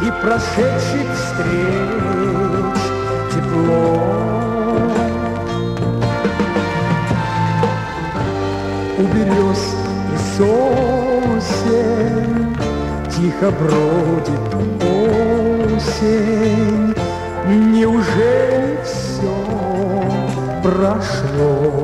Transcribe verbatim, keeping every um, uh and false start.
и прошедших встреч тепло. У берез и сосен тихо бродит осень. Неужели все прошло?